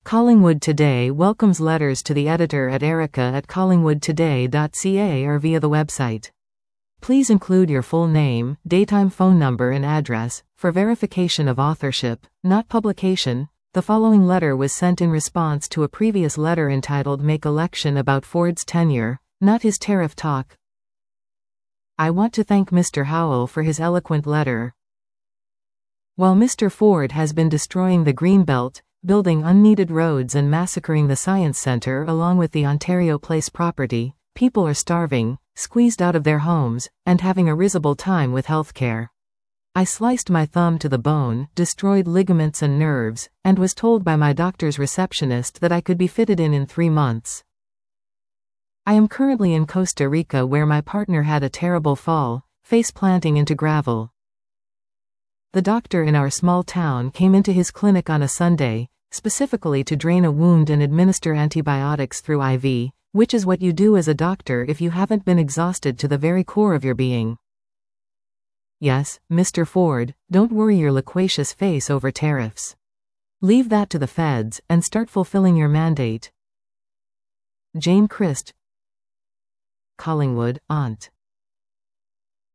Collingwood Today welcomes letters to the editor at erica@collingwoodtoday.ca or via the website. Please include your full name, daytime phone number and address, for verification of authorship, not publication. The following letter was sent in response to a previous letter entitled Make Election about Ford's tenure, not his tariff talk. I want to thank Mr. Howell for his eloquent letter. While Mr. Ford has been destroying the Greenbelt, building unneeded roads and massacring the Science Centre along with the Ontario Place property, people are starving, squeezed out of their homes, and having a risible time with healthcare. I sliced my thumb to the bone, destroyed ligaments and nerves, and was told by my doctor's receptionist that I could be fitted in 3 months. I am currently in Costa Rica where my partner had a terrible fall, face planting into gravel. The doctor in our small town came into his clinic on a Sunday, specifically to drain a wound and administer antibiotics through IV, which is what you do as a doctor if you haven't been exhausted to the very core of your being. Yes, Mr. Ford, don't worry your loquacious face over tariffs. Leave that to the feds, and start fulfilling your mandate. Jane Christ, Collingwood, Aunt.